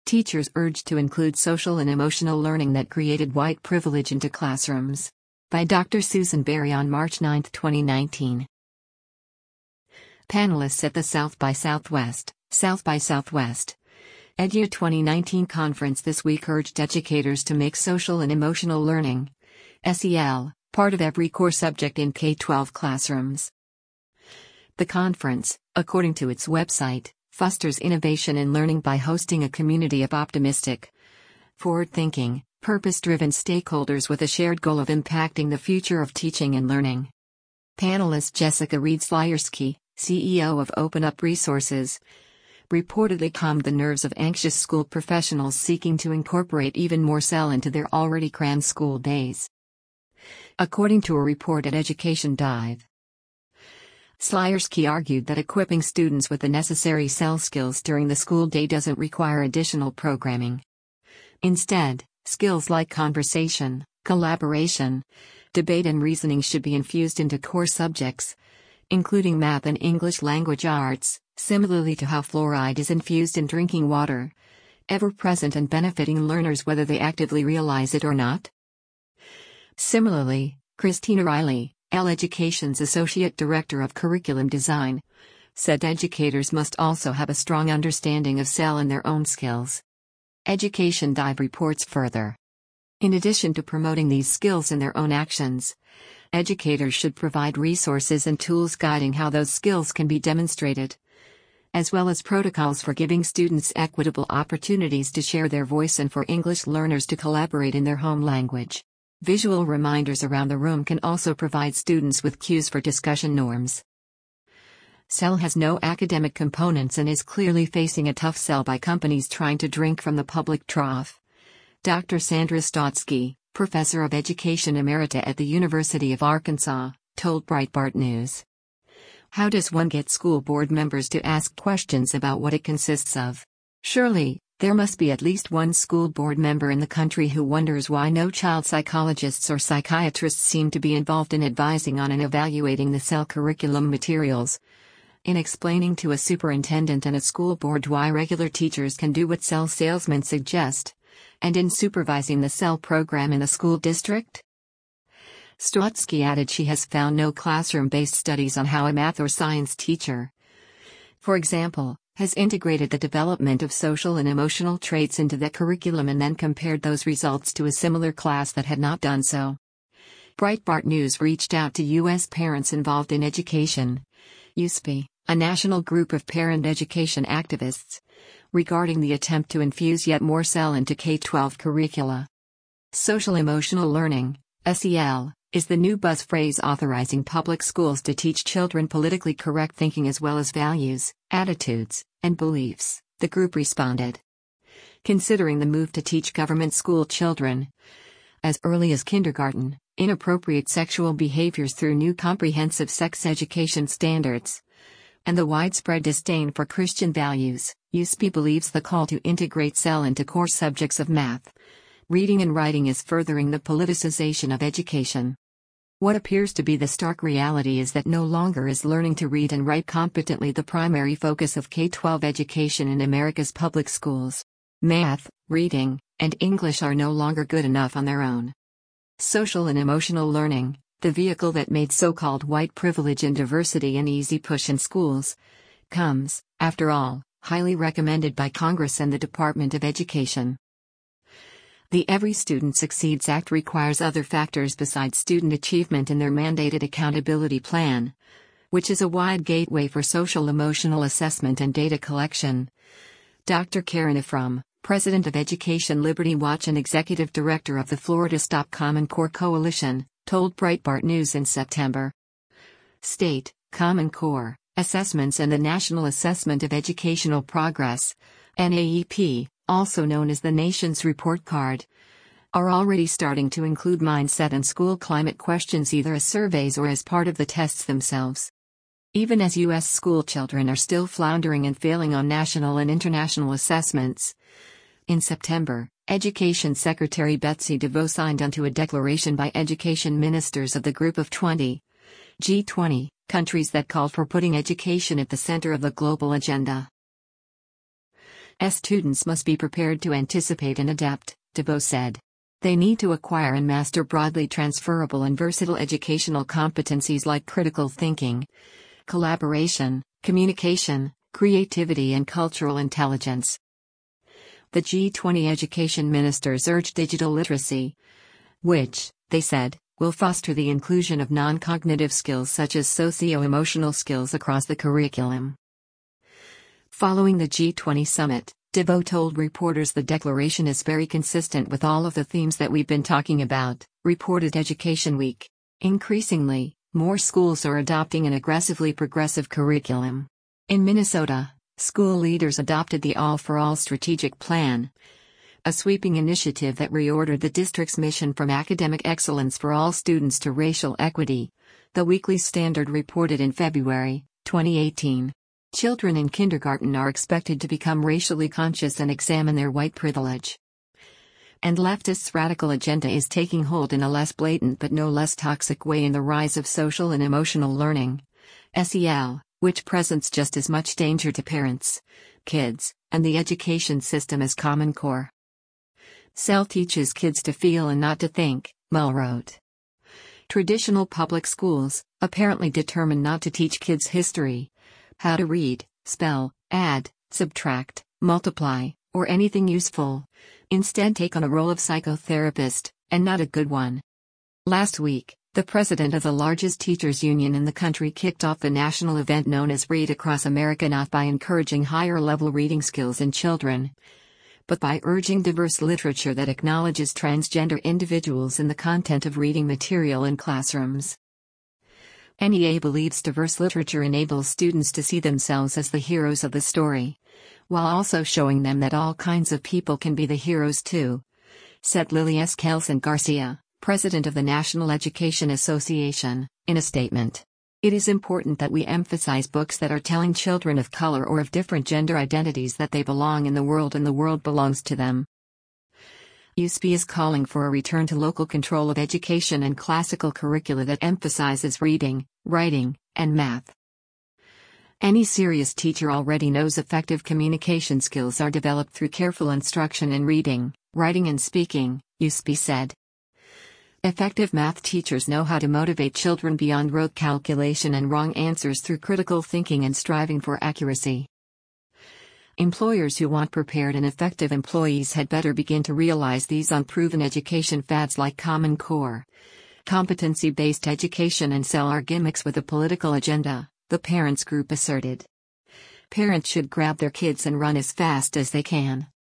Teachers urged to include social and emotional learning that created white privilege into classrooms. By Dr. Susan Berry on March 9, 2019. Panelists at the South by Southwest EdU 2019 conference this week urged educators to make social and emotional learning, SEL, part of every core subject in K-12 classrooms. The conference, according to its website, fosters innovation in learning by hosting a community of optimistic, forward-thinking, purpose-driven stakeholders with a shared goal of impacting the future of teaching and learning. Panelist Jessica Reed-Slierski, CEO of Open Up Resources, reportedly calmed the nerves of anxious school professionals seeking to incorporate even more SEL into their already crammed school days. According to a report at Education Dive, Slierski argued that equipping students with the necessary SEL skills during the school day doesn't require additional programming. Instead, skills like conversation, collaboration, debate and reasoning should be infused into core subjects, including math and English language arts, similarly to how fluoride is infused in drinking water, ever present and benefiting learners whether they actively realize it or not. Similarly, Christina Riley, EL Education's Associate Director of Curriculum Design, said educators must also have a strong understanding of SEL and their own skills. Education Dive reports further. In addition to promoting these skills in their own actions, educators should provide resources and tools guiding how those skills can be demonstrated, as well as protocols for giving students equitable opportunities to share their voice and for English learners to collaborate in their home language. Visual reminders around the room can also provide students with cues for discussion norms. SEL has no academic components and is clearly facing a tough sell by companies trying to drink from the public trough. Dr. Sandra Stotsky, professor of education emerita at the University of Arkansas, told Breitbart News. How does one get school board members to ask questions about what it consists of? Surely, there must be at least one school board member in the country who wonders why no child psychologists or psychiatrists seem to be involved in advising on and evaluating the SEL curriculum materials, in explaining to a superintendent and a school board why regular teachers can do what SEL salesmen suggest, and in supervising the SEL program in the school district? Stotsky added she has found no classroom-based studies on how a math or science teacher, for example, has integrated the development of social and emotional traits into the curriculum and then compared those results to a similar class that had not done so. Breitbart News reached out to U.S. parents involved in education, USP, a national group of parent education activists, regarding the attempt to infuse yet more SEL into K-12 curricula. Social-emotional learning, SEL, is the new buzz phrase authorizing public schools to teach children politically correct thinking as well as values, attitudes, and beliefs, the group responded. Considering the move to teach government school children, as early as kindergarten, inappropriate sexual behaviors through new comprehensive sex education standards, and the widespread disdain for Christian values, USP believes the call to integrate SEL into core subjects of math, reading and writing is furthering the politicization of education. What appears to be the stark reality is that no longer is learning to read and write competently the primary focus of K-12 education in America's public schools. Math, reading, and English are no longer good enough on their own. Social and emotional learning, the vehicle that made so-called white privilege and diversity an easy push in schools, comes, after all, highly recommended by Congress and the Department of Education. The Every Student Succeeds Act requires other factors besides student achievement in their mandated accountability plan, which is a wide gateway for social-emotional assessment and data collection. Dr. Karen Ephraim, president of Education Liberty Watch and executive director of the Florida Stop Common Core Coalition, told Breitbart News in September. State, Common Core, assessments and the National Assessment of Educational Progress, NAEP, also known as the nation's report card, are already starting to include mindset and school climate questions either as surveys or as part of the tests themselves. Even as U.S. school children are still floundering and failing on national and international assessments. In September, Education Secretary Betsy DeVos signed onto a declaration by education ministers of the Group of 20, G20, countries that called for putting education at the center of the global agenda. Students must be prepared to anticipate and adapt, DeVoe said. They need to acquire and master broadly transferable and versatile educational competencies like critical thinking, collaboration, communication, creativity, and cultural intelligence. The G20 education ministers urged digital literacy, which, they said, will foster the inclusion of non-cognitive skills such as socio-emotional skills across the curriculum. Following the G20 summit, DeVoe told reporters the declaration is very consistent with all of the themes that we've been talking about, reported Education Week. Increasingly, more schools are adopting an aggressively progressive curriculum. In Minnesota, school leaders adopted the All for All strategic plan, a sweeping initiative that reordered the district's mission from academic excellence for all students to racial equity, the Weekly Standard reported in February 2018. Children in kindergarten are expected to become racially conscious and examine their white privilege. And leftists' radical agenda is taking hold in a less blatant but no less toxic way in the rise of social and emotional learning, SEL, which presents just as much danger to parents, kids, and the education system as Common Core. SEL teaches kids to feel and not to think, Mull wrote. Traditional public schools, apparently determined not to teach kids history, how to read, spell, add, subtract, multiply, or anything useful, instead take on a role of psychotherapist, and not a good one. Last week, the president of the largest teachers' union in the country kicked off the national event known as Read Across America not by encouraging higher-level reading skills in children, but by urging diverse literature that acknowledges transgender individuals in the content of reading material in classrooms. NEA believes diverse literature enables students to see themselves as the heroes of the story, while also showing them that all kinds of people can be the heroes too, said Lily Eskelsen Garcia, president of the National Education Association, in a statement. It is important that we emphasize books that are telling children of color or of different gender identities that they belong in the world and the world belongs to them. USP is calling for a return to local control of education and classical curricula that emphasizes reading, writing, and math. Any serious teacher already knows effective communication skills are developed through careful instruction in reading, writing, and speaking, USP said. Effective math teachers know how to motivate children beyond rote calculation and wrong answers through critical thinking and striving for accuracy. Employers who want prepared and effective employees had better begin to realize these unproven education fads like Common Core, competency-based education, and SEL are gimmicks with a political agenda, the parents group asserted. Parents should grab their kids and run as fast as they can.